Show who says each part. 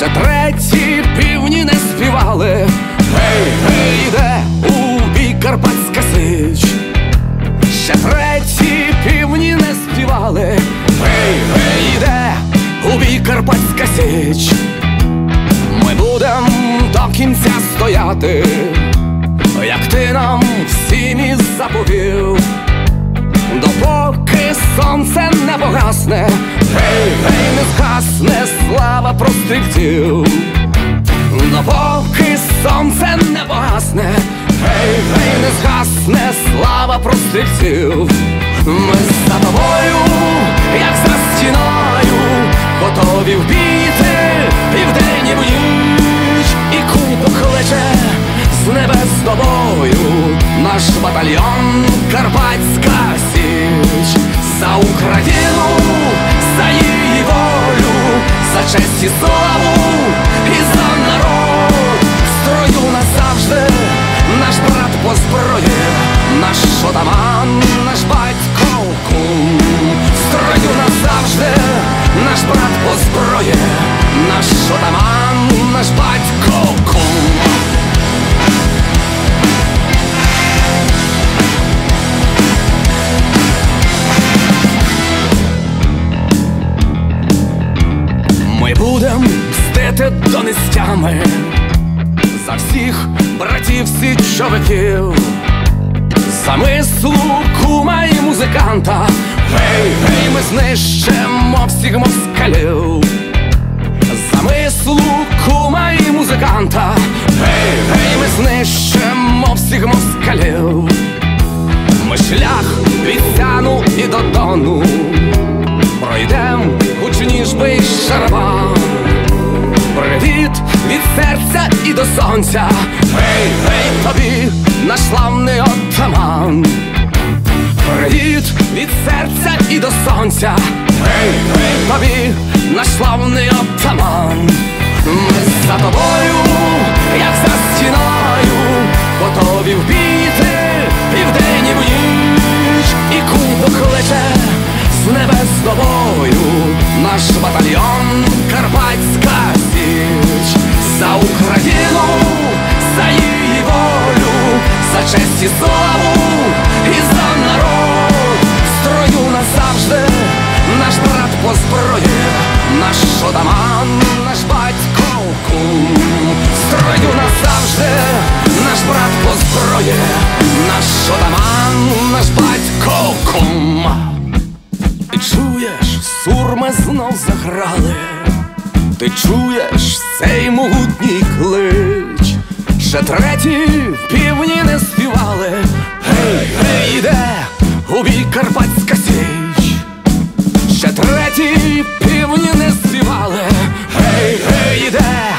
Speaker 1: ще треті півні не співали. Гей, гей, іде у бій Карпатська Січ. Ще треті півні не співали. Гей, гей, іде у бій Карпатська Січ. Ми будем до кінця стояти, як ти нам всім і заповів, допоки сонце не погасне. Гей, гей, не згасне слава прострільців. Допоки сонце не погасне. Гей, гей, не згасне слава прострільців. Ми за тобою, як за стіною, готові вбити і вдень, і вніч. І куль покличе з небес з тобою наш батальйон Карпатська Січ. За Україну, за її волю, за честь і славу і за народ. В строю назавжди наш брат по зброї, наш отаман, наш батько кум. В строю назавжди наш брат по зброї, наш отаман, наш батько кум. Ми будем мстити донестями за всіх братів січовиків, за мислу кума і музиканта. Гей, гей, ми знищимо всіх москалів. За мислу кума і музиканта. Гей, гей, ми знищимо всіх москалів. Ми шлях від Сяну і до Дону пройдем гучніш бий шарабан. Привіт від серця і до сонця. Гей, гей, тобі наш славний отаман. Привіт від серця і до сонця. Гей, гей, тобі наш славний отаман. Ми за тобою, як за стіною, готові вбити і вдень, і вніч. І кум покличе з небес з тобою наш батальйон Карпатська Січ. За Україну, за її волю, за честь і славу і за народ. В строю назавжди наш брат по зброї, наш отаман, наш батько кум. В строю назавжди наш брат по зброї, наш отаман, наш батько кум. Ти чуєш, сурми знов заграли, ти чуєш цей могутній клич. Ще треті півні не співали. Гей, гей, іде у бій Карпатська Січ. Ще треті півні не співали. Гей, гей, іде